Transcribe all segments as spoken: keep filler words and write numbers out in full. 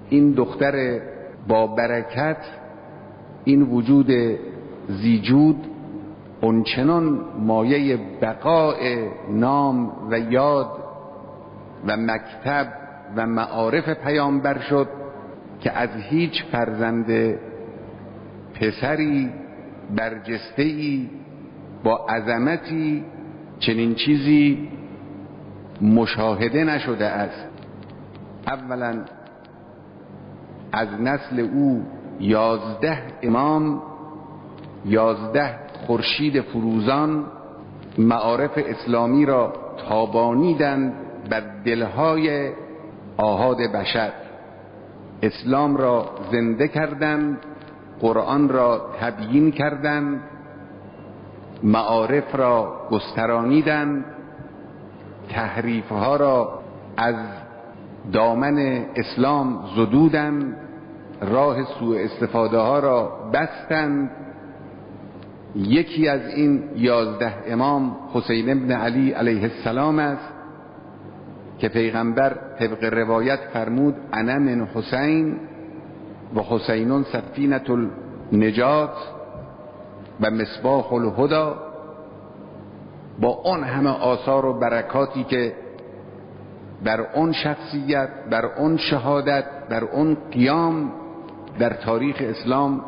این دختر با برکت، این وجود زیجود اونچنان مایه بقاء نام و یاد و مکتب و معارف پیامبر شد که از هیچ فرزند پسری برجسته‌ای با عظمتی چنین چیزی مشاهده نشده است. اولا از نسل او یازده امام، یازده خورشید فروزان معارف اسلامی را تابانیدند بر دلهای آحاد بشر، اسلام را زنده کردند، قرآن را تبیین کردند، معارف را گسترانیدند، تحریفها را از دامن اسلام زدودند، راه سوء استفاده ها را بستند. یکی از این یازده امام حسین ابن علی علیه السلام است که پیغمبر طبق روایت فرمود انا من حسین و حسین سفینة النجات و مصباح الهدی. با اون همه آثار و برکاتی که بر اون شخصیت، بر اون شهادت، بر اون قیام در تاریخ اسلام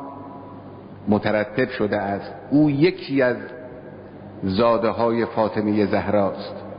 مترتب شده است، او یکی از زاده های فاطمه زهراست.